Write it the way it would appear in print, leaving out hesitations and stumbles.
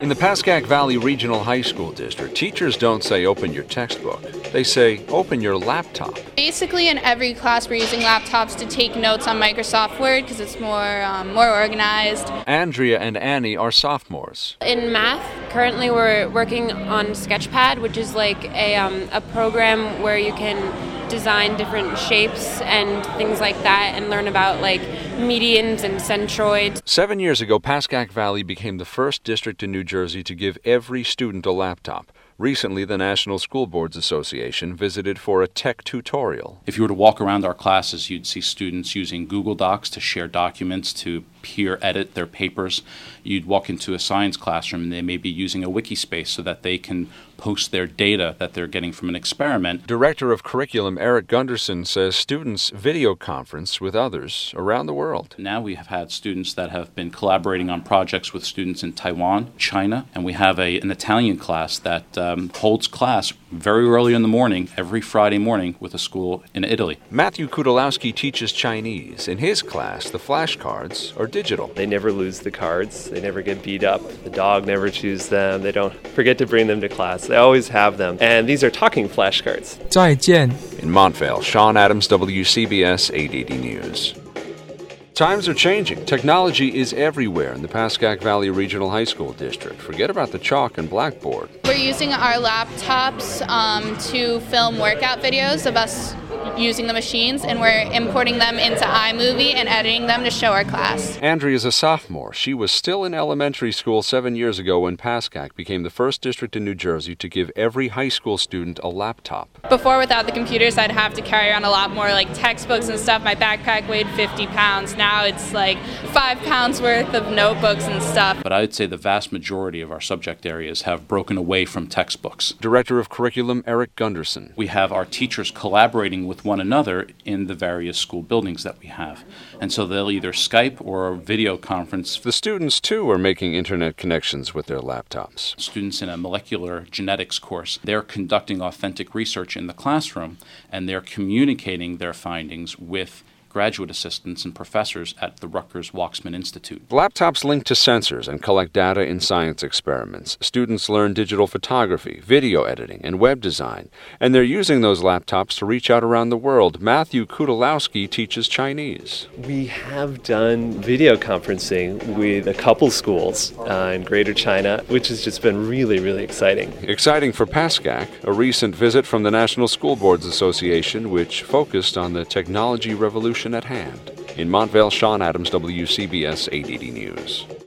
In the Pascack Valley Regional High School District, teachers don't say open your textbook. They say open your laptop. Basically, in every class, we're using laptops to take notes on Microsoft Word because it's more organized. Andrea and Annie are sophomores. In math, currently we're working on Sketchpad, which is like a program where you can design different shapes and things like that and learn about like medians and centroids. 7 years ago, Pascack Valley became the first district in New Jersey to give every student a laptop. Recently, the National School Boards Association visited for a tech tutorial. If you were to walk around our classes, you'd see students using Google Docs to share documents, to peer edit their papers. You'd walk into a science classroom and they may be using a Wikispace so that they can post their data that they're getting from an experiment. Director of Curriculum Eric Gunderson says students video conference with others around the world. Now we have had students that have been collaborating on projects with students in Taiwan, China, and we have an Italian class that holds class very early in the morning, every Friday morning, with a school in Italy. Matthew Kudalowski teaches Chinese. In his class, the flashcards are digital. They never lose the cards. They never get beat up. The dog never chews them. They don't forget to bring them to class. They always have them. And these are talking flashcards. 再见. In Montvale, Sean Adams, WCBS 880 News. Times are changing. Technology is everywhere in the Pascack Valley Regional High School District. Forget about the chalk and blackboard. We're using our laptops to film workout videos of us using the machines, and we're importing them into iMovie and editing them to show our class. Andrea's a sophomore. She was still in elementary school 7 years ago when Pascack became the first district in New Jersey to give every high school student a laptop. Before, without the computers, I'd have to carry around a lot more like textbooks and stuff. My backpack weighed 50 pounds. Now it's like 5 pounds worth of notebooks and stuff. But I'd say the vast majority of our subject areas have broken away from textbooks. Director of Curriculum Eric Gunderson. We have our teachers collaborating with one another in the various school buildings that we have. And so they'll either Skype or video conference. The students, too, are making internet connections with their laptops. Students in a molecular genetics course, they're conducting authentic research in the classroom, and they're communicating their findings with graduate assistants and professors at the Rutgers Waksman Institute. Laptops link to sensors and collect data in science experiments. Students learn digital photography, video editing, and web design, and they're using those laptops to reach out around the world. Matthew Kudalowski teaches Chinese. We have done video conferencing with a couple schools in Greater China, which has just been really, really exciting. Exciting for Pascack, a recent visit from the National School Boards Association, which focused on the technology revolution at hand. In Montvale, Sean Adams, WCBS 880 News.